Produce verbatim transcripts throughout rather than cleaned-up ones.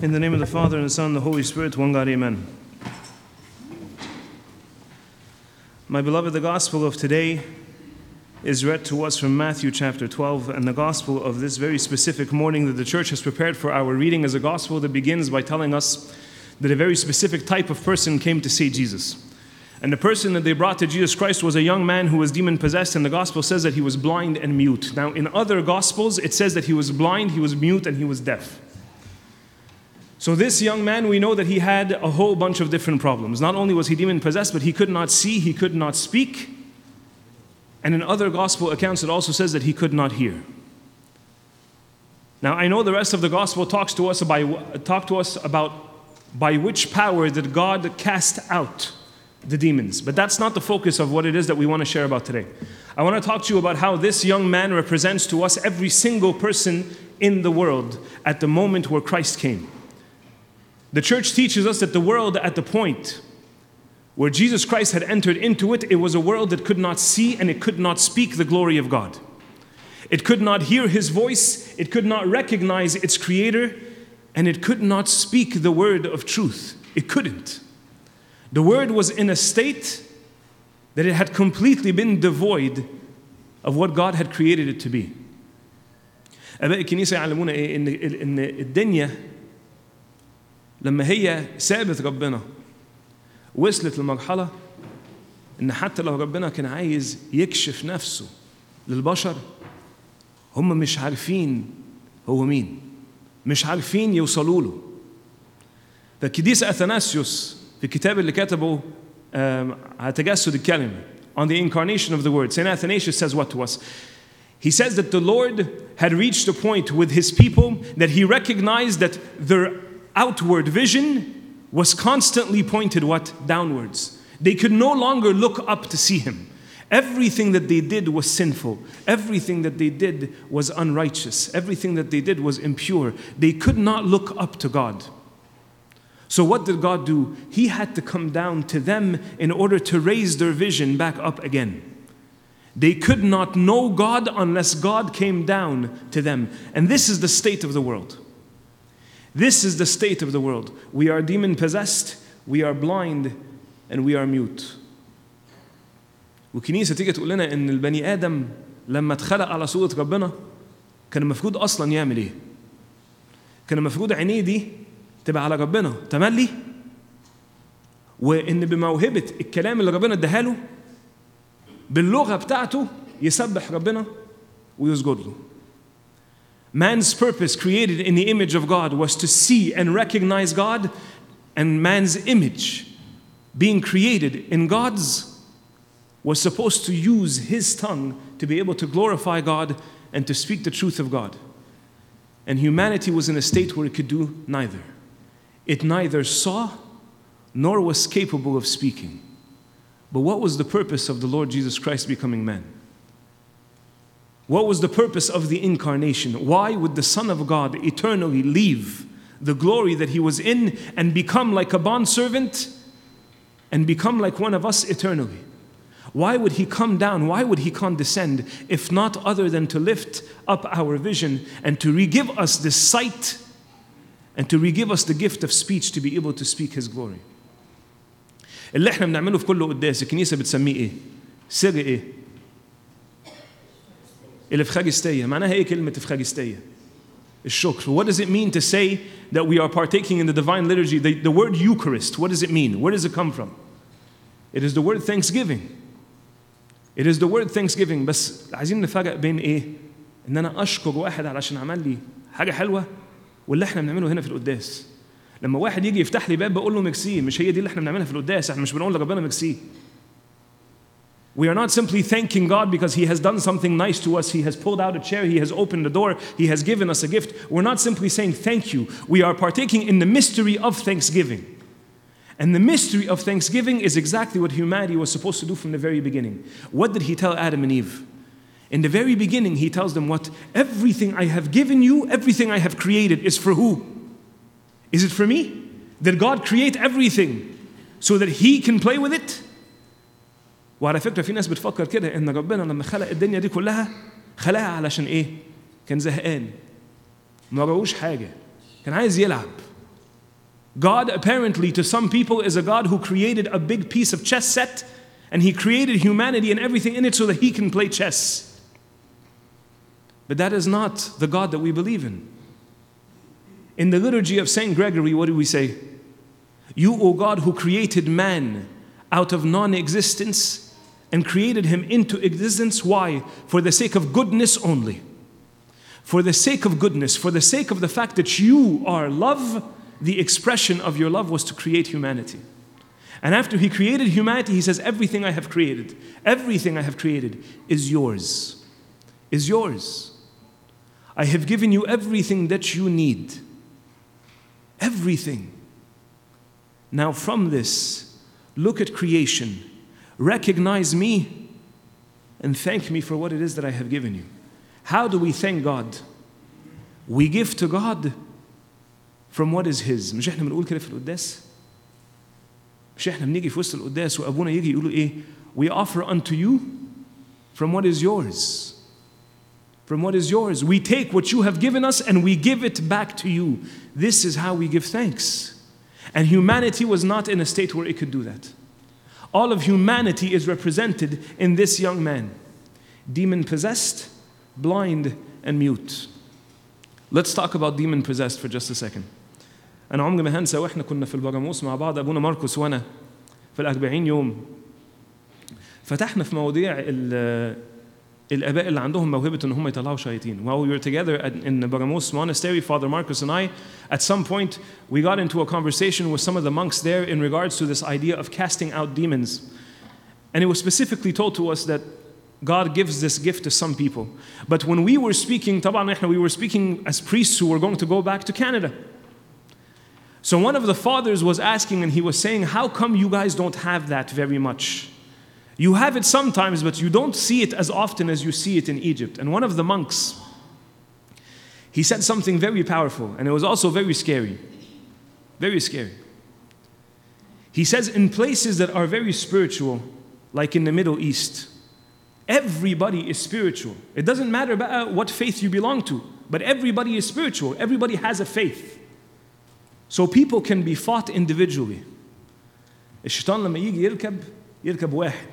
In the name of the Father, and the Son, and the Holy Spirit, one God, amen. My beloved, the gospel of today is read to us from Matthew chapter twelve, and the gospel of this very specific morning that the church has prepared for our reading is a gospel that begins by telling us that a very specific type of person came to see Jesus. And the person that they brought to Jesus Christ was a young man who was demon-possessed, and the gospel says that he was blind and mute. Now, in other gospels, it says that he was blind, he was mute, and he was deaf. So this young man, we know that he had a whole bunch of different problems. Not only was he demon-possessed, but he could not see, he could not speak. And in other gospel accounts, it also says that he could not hear. Now, I know the rest of the gospel talks to us about, talk to us about by which power did God cast out the demons. But that's not the focus of what it is that we want to share about today. I want to talk to you about how this young man represents to us every single person in the world at the moment where Christ came. The church teaches us that the world at the point where Jesus Christ had entered into it, it was a world that could not see and it could not speak the glory of God. It could not hear His voice, it could not recognize its Creator, and it could not speak the word of truth. It couldn't. The word was in a state that it had completely been devoid of what God had created it to be. آباء الكنيسة يعلمونا إيه؟ إن إن الدنيا لما هي سابت ربنا وصلت لمرحلة إن حتى لو ربنا كان عايز يكشف نفسه للبشر هم مش عارفين هو مين، مش عارفين يوصلوا له. فالقديس أثناسيوس في الكتاب اللي كتبه على تجسد الكلمة on the incarnation of the word, Saint Athanasius says what to us? He says that the Lord had reached a point with His people that He recognized that their outward vision was constantly pointed what? Downwards. They could no longer look up to see Him. Everything that they did was sinful. Everything that they did was unrighteous. Everything that they did was impure. They could not look up to God. So what did God do? He had to come down to them in order to raise their vision back up again. They could not know God unless God came down to them. And this is the state of the world. This is the state of the world. We are demon-possessed, we are blind, and we are mute. والكنيسة تيجي تقول لنا إن البني آدم لما اتخلق على صورة ربنا كان المفروض أصلاً يعمل إيه؟ كان المفروض عينيه دي تبقى على ربنا تملي، وإن بموهبة الكلام اللي ربنا اداها له باللغة بتاعته يسبح ربنا ويسجد له. Man's purpose, created in the image of God, was to see and recognize God, and man's image, being created in God's, was supposed to use his tongue to be able to glorify God and to speak the truth of God. And humanity was in a state where it could do neither. It neither saw nor was capable of speaking. But what was the purpose of the Lord Jesus Christ becoming man? What was the purpose of the incarnation? Why would the Son of God eternally leave the glory that He was in and become like a bondservant and become like one of us eternally? Why would He come down? Why would He condescend if not other than to lift up our vision and to re-give us the sight and to re-give us the gift of speech to be able to speak His glory? اللي احنا بنعمله في كل قداس الكنيسة بتسميه ايه؟ سر ايه؟ الإفخارستية. معناها ايه كلمة إفخارستية؟ الشكر. What does it mean to say that we are partaking in the divine liturgy? The, the word Eucharist, what does it mean? Where does it come from? It is the word thanksgiving. It is the word thanksgiving. بس عايزين نفرق بين ايه؟ ان انا اشكر واحد علشان عمل لي حاجة حلوة واللي احنا بنعمله هنا في القداس. لما واحد يجي يفتح لي باب بقول له ميرسي، مش هي دي اللي احنا بنعملها في القداس، احنا مش بنقول لربنا ميرسي. We are not simply thanking God because He has done something nice to us. He has pulled out a chair, He has opened the door, He has given us a gift. We're not simply saying thank you. We are partaking in the mystery of thanksgiving. And the mystery of thanksgiving is exactly what humanity was supposed to do from the very beginning. What did He tell Adam and Eve? In the very beginning, He tells them what? Everything I have given you, everything I have created is for who? Is it for me? Did God create everything so that He can play with it? وعلى فكرة في ناس بتفكر كده إن ربنا لما خلق الدنيا دي كلها خلقها علشان إيه؟ كان زهقان، ما وراهوش حاجة، كان عايز يلعب. God apparently to some people is a God who created a big piece of chess set, and He created humanity and everything in it so that He can play chess. But that is not the God that we believe in. In the liturgy of Saint Gregory, what do we say? You, O God, who created man out of non-existence and created him into existence. Why? For the sake of goodness only. For the sake of goodness, for the sake of the fact that you are love, the expression of your love was to create humanity. And after He created humanity, He says, everything I have created, everything I have created is yours, is yours. I have given you everything that you need. Everything. Now from this, look at creation, recognize me, and thank me for what it is that I have given you. How do we thank God? We give to God from what is His. مش احنا بنقول كده في القداس؟ مش احنا بنيجي في وسط القداس وأبونا يجي يقولوا إيه؟ We offer unto you from what is yours. From what is yours. We take what you have given us and we give it back to you. This is how we give thanks. And humanity was not in a state where it could do that. All of humanity is represented in this young man. Demon-possessed, blind, and mute. Let's talk about demon-possessed for just a second. أنا عمري ما هنسى وإحنا كنا في البراموس مع بعض أبونا ماركوس وأنا في الأربعين يوم فتحنا في مواضيع الآباء اللي عندهم موهبة إن هم يطلعوا شياطين. While we were together in the Baramos Monastery, Father Marcus and I, at some point we got into a conversation with some of the monks there in regards to this idea of casting out demons. And it was specifically told to us that God gives this gift to some people. But when we were speaking, طبعا we were speaking as priests who were going to go back to Canada. So one of the fathers was asking and he was saying, how come you guys don't have that very much? You have it sometimes, but you don't see it as often as you see it in Egypt. And one of the monks, he said something very powerful, and it was also very scary. Very scary. He says, in places that are very spiritual, like in the Middle East, everybody is spiritual. It doesn't matter about what faith you belong to, but everybody is spiritual. Everybody has a faith. So people can be fought individually. الشيطان لما يجي يركب يركب واحد.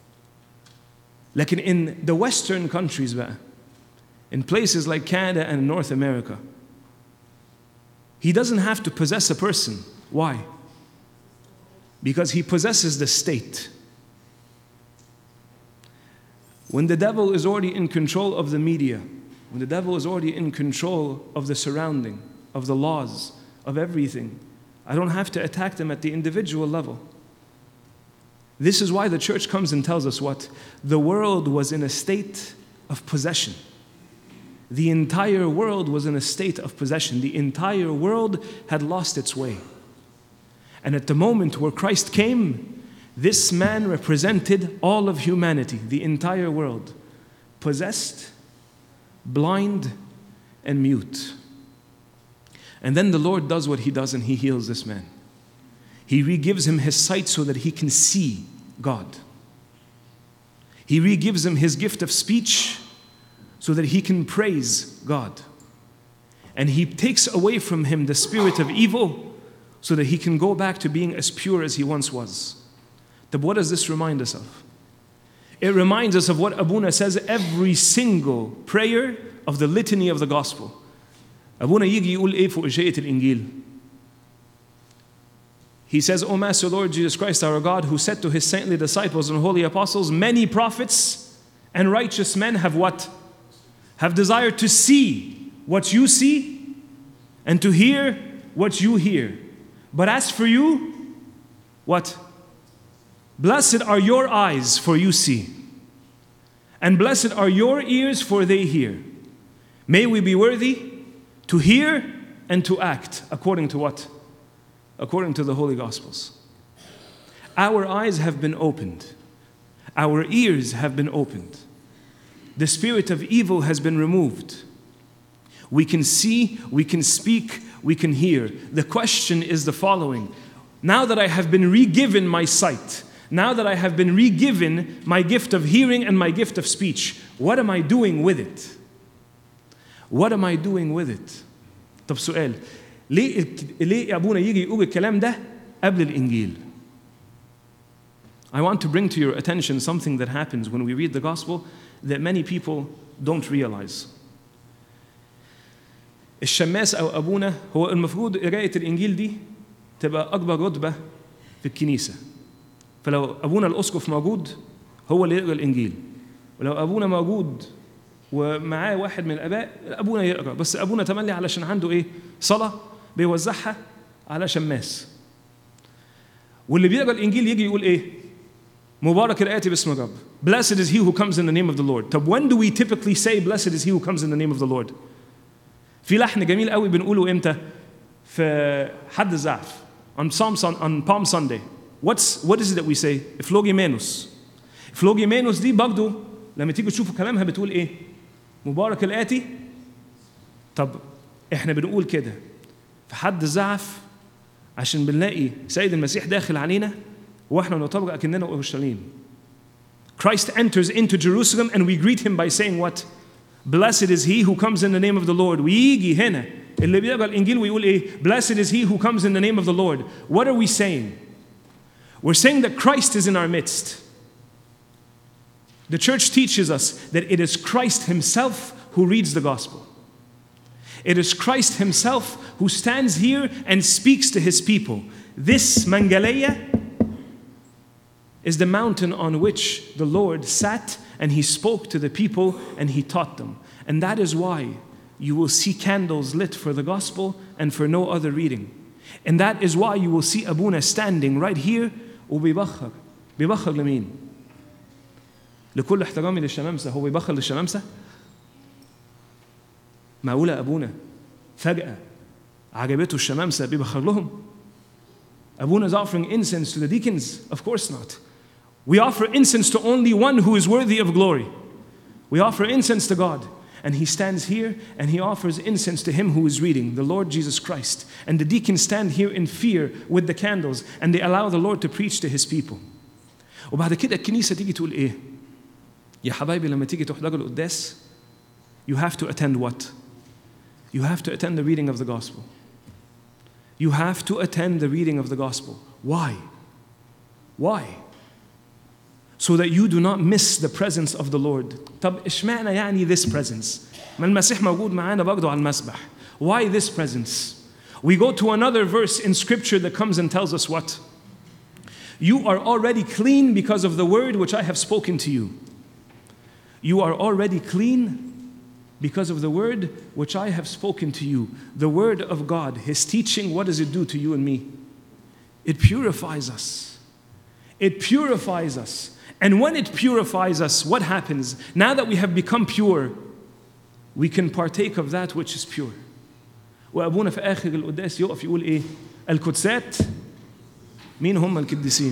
لكن in the Western countries بقى, in places like Canada and North America, he doesn't have to possess a person. Why? Because he possesses the state. When the devil is already in control of the media, when the devil is already in control of the surrounding, of the laws, of everything, I don't have to attack them at the individual level. This is why the church comes and tells us what? The world was in a state of possession. The entire world was in a state of possession. The entire world had lost its way. And at the moment where Christ came, this man represented all of humanity, the entire world, possessed, blind, and mute. And then the Lord does what He does and He heals this man. He re-gives him his sight so that he can see God. He re-gives him his gift of speech so that he can praise God. And He takes away from him the spirit of evil so that he can go back to being as pure as he once was. But what does this remind us of? It reminds us of what Abuna says every single prayer of the litany of the gospel. Abuna يجي يقول إيه فوق جاية الإنجيل. He says, O Master Lord Jesus Christ, our God, who said to His saintly disciples and holy apostles, many prophets and righteous men have what? Have desired to see what you see and to hear what you hear. But as for you, what? Blessed are your eyes, for you see. And blessed are your ears, for they hear. May we be worthy to hear and to act according to what? According to the Holy Gospels. Our eyes have been opened. Our ears have been opened. The spirit of evil has been removed. We can see, we can speak, we can hear. The question is the following. Now that I have been re-given my sight, now that I have been re-given my gift of hearing and my gift of speech, what am I doing with it? What am I doing with it? طب سؤال. ليه ليه ابونا يجي يقول الكلام ده قبل الانجيل؟ I want to bring to your attention something that happens when we read the gospel that many people don't realize. الشماس أو أبونا هو المفروض قراية الإنجيل دي تبقى أكبر رتبة في الكنيسة. فلو أبونا الأسقف موجود هو اللي يقرأ الإنجيل، ولو أبونا موجود ومعاه واحد من الآباء أبونا يقرأ، بس أبونا تملي علشان عنده إيه؟ صلاة بيوزعها على شماس. واللي بيقرأ الإنجيل يجي يقول إيه؟ مبارك الآتي باسم الرب. Blessed is he who comes in the name of the Lord. طب when do we typically say blessed is he who comes in the name of the Lord? في لحن جميل قوي بنقوله امتى؟ في حد الزعف. On Psalm on Palm Sunday. What's what is it that we say? Phlogimenus. Phlogimenus دي برضه لما تيجي تشوفوا كلامها بتقول ايه؟ مبارك الآتي. طب احنا بنقول كده في حد الزعف عشان بنلاقي سيد المسيح داخل علينا واحنا نطبق اكننا اورشليم. Christ enters into Jerusalem and we greet him by saying what? Blessed is he who comes in the name of the Lord. ويجي هنا اللي بيقرأ الإنجيل ويقول إيه؟ Blessed is he who comes in the name of the Lord. What are we saying? We're saying that Christ is in our midst. The church teaches us that it is Christ himself who reads the gospel. It is Christ himself who stands here and speaks to his people. This Mangaleya is the mountain on which the Lord sat and he spoke to the people and he taught them. And that is why you will see candles lit for the gospel and for no other reading. And that is why you will see Abuna standing right here وبيبخر. بيبخر لمين؟ لكل احترامي للشمامسة، هو بيبخر للشمامسة؟ معقولة أبونا فجأة عجبته الشمامسة بيبخر لهم؟ Abuna is offering incense to the deacons? Of course not. We offer incense to only one who is worthy of glory. We offer incense to God. And he stands here and he offers incense to him who is reading, the Lord Jesus Christ. And the deacons stand here in fear with the candles and they allow the Lord to preach to his people. وبعد كده الكنيسة تيجي تقول إيه؟ يا حبايبي لما تيجي تحضروا القداس you have to attend what? You have to attend the reading of the gospel. You have to attend the reading of the gospel. Why? Why? So that you do not miss the presence of the Lord. طب اشمعنى يعني this presence؟ ما المسيح موجود معانا برضه على المسبح. Why this presence? We go to another verse in scripture that comes and tells us what? You are already clean because of the word which I have spoken to you. You are already clean because of the word which I have spoken to you. The word of God, his teaching, what does it do to you and me? It purifies us. It purifies us. And when it purifies us, what happens? Now that we have become pure, we can partake of that which is pure. وأبونا في آخر القداس يقف يقول إيه؟ القدسات مين هم القديسين؟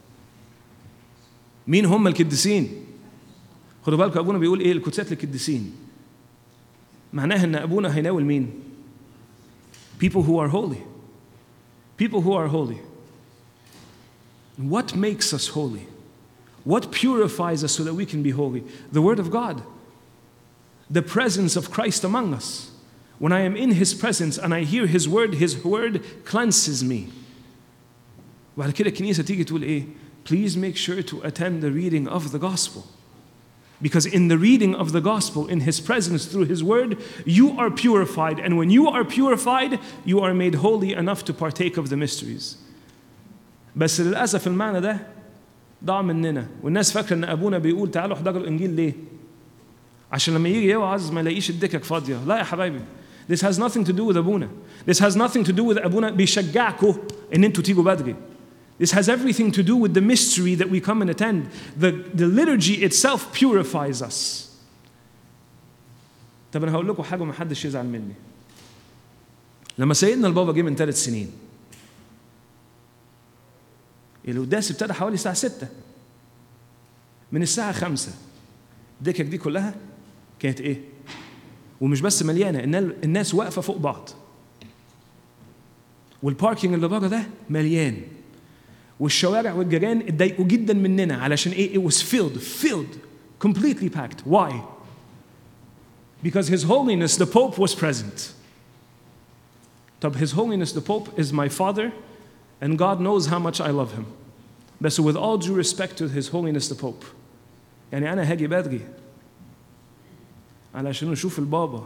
مين هم القديسين؟ خدوا بالكم أبونا بيقول إيه؟ القدسات للقديسين. معناها إن أبونا هيناول مين؟ People who are holy. People who are holy. What makes us holy? What purifies us so that we can be holy? The Word of God. The presence of Christ among us. When I am in His presence and I hear His Word, His Word cleanses me. وعلى كده الكنيسة تيجي تقول إيه؟ Please make sure to attend the reading of the gospel. Because in the reading of the gospel, in His presence through His Word, you are purified. And when you are purified, you are made holy enough to partake of the mysteries. بس للأسف المعنى ده ضاع مننا والناس فاكره ان ابونا بيقول تعالوا احضروا الانجيل ليه؟ عشان لما يجي يوعظ ما يلاقيش الدكك فاضيه. لا يا حبايبي. This has nothing to do with ابونا. This has nothing to do with ابونا بيشجعكم ان انتوا تيجوا بدري. This has everything to do with the mystery that we come and attend. The, the liturgy itself purifies us. طب انا هقول لكم حاجه ما حدش يزعل مني. لما سيدنا البابا جه من ثلاث سنين القداس ابتدى حوالي الساعة ستة. من الساعة خمسة الدكك دي كلها كانت ايه؟ ومش بس مليانة، الناس واقفة فوق بعض. والباركينج اللي بره ده مليان. والشوارع والجيران اتضايقوا جدا مننا علشان ايه؟ It was filled, filled, completely packed. Why? Because His Holiness, the Pope, was present. طب His Holiness the Pope is my father, and God knows how much I love him. بس with all due respect to His Holiness the Pope, يعني أنا هاجي بدري علشان أشوف البابا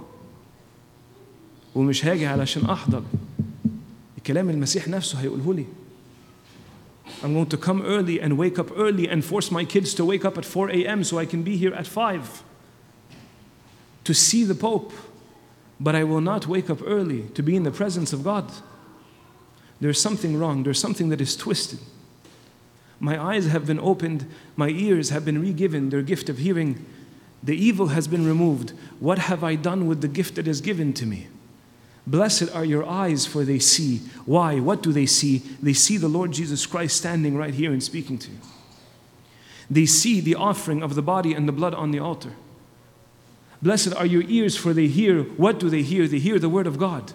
ومش هاجي علشان أحضر الكلام المسيح نفسه هيقوله لي. I'm going to come early and wake up early and force my kids to wake up at four a.m. so I can be here at five to see the Pope. But I will not wake up early to be in the presence of God. There's something wrong. There's something that is twisted. My eyes have been opened. My ears have been re-given their gift of hearing. The evil has been removed. What have I done with the gift that is given to me? Blessed are your eyes, for they see. Why? What do they see? They see the Lord Jesus Christ standing right here and speaking to you. They see the offering of the body and the blood on the altar. Blessed are your ears, for they hear. What do they hear? They hear the word of God.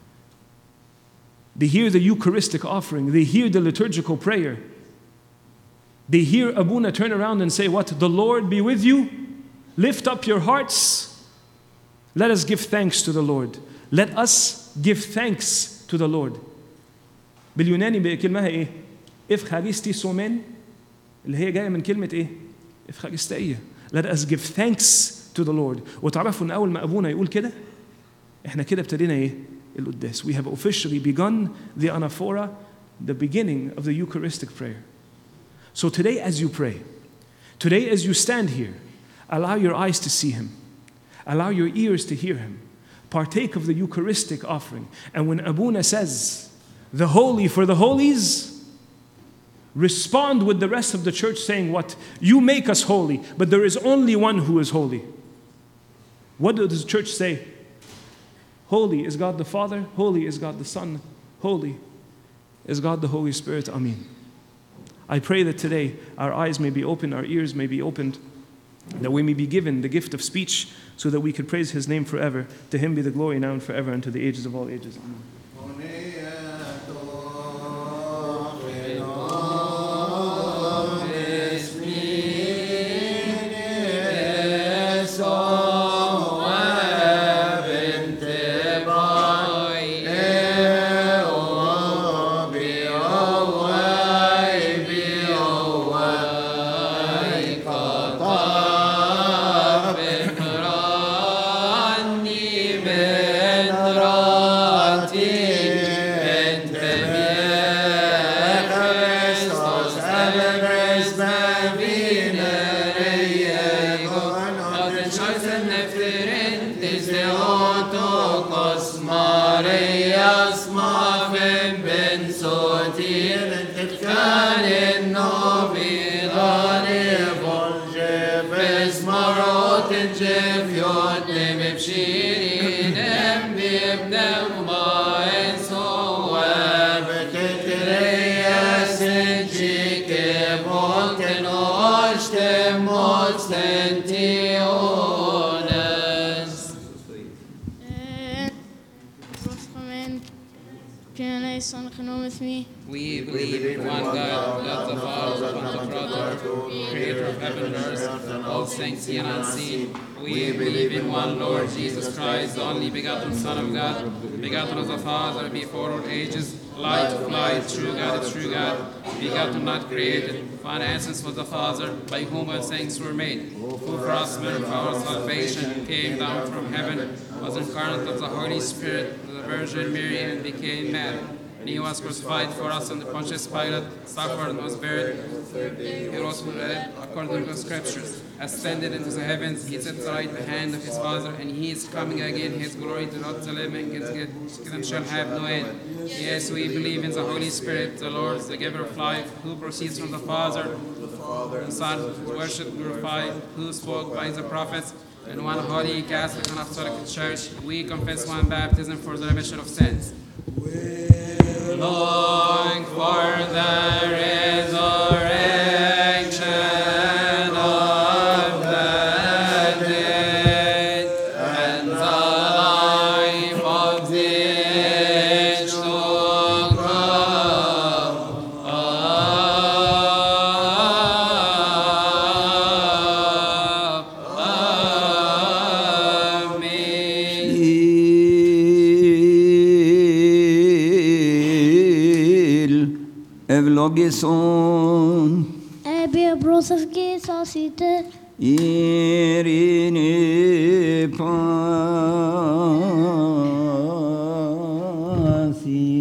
They hear the Eucharistic offering. They hear the liturgical prayer. They hear Abuna turn around and say, what? The Lord be with you. Lift up your hearts. Let us give thanks to the Lord. Let us give thanks to the Lord. باليوناني بكلمها ايه؟ إفخارستي سومين اللي هي جاية من كلمة ايه؟ إفخارستية. Let us give thanks to the Lord. وتعرفوا ان اول ما ابونا يقول كده احنا كده ابتدينا ايه؟ القداس. We have officially begun the anaphora, the beginning of the Eucharistic prayer. So today as you pray, today as you stand here, allow your eyes to see Him. Allow your ears to hear Him. Partake of the Eucharistic offering. And when Abuna says, the holy for the holies, respond with the rest of the church saying what? You make us holy, but there is only one who is holy. What does the church say? Holy is God the Father, holy is God the Son, holy is God the Holy Spirit. Amen. I pray that today our eyes may be opened, our ears may be opened, that we may be given the gift of speech so that we could praise His name forever. To Him be the glory now and forever and to the ages of all ages. Amen. We believe in one God, God the Father, Pantocrator, Creator of heaven and earth, all things seen and unseen. We believe in one Lord Jesus Christ, the only begotten Son of God, begotten of the Father before all ages, light of light, true God of true God, begotten, not created, one essence was the Father, by whom all things were made, who for us men for our salvation came down from heaven, was incarnate of the Holy Spirit, the Virgin Mary, and became man. And He was crucified for us under Pontius Pilate, suffered and was buried. He rose from the dead according to the Scriptures, ascended into the heavens. He sits at the right hand of His Father, and He is coming again. His glory to not the living, His kingdom shall have no end. Yes, we believe in the Holy Spirit, the Lord, the giver of life, who proceeds from the Father, the Son, worshipped, glorified, who spoke by the prophets, and one holy, Catholic, and Apostolic Church. We confess one baptism for the remission of sins. Long for the resurrection of the dead and the life of the age to come. Amen. Evlogison Ebbe brosov gesasite Irine pasi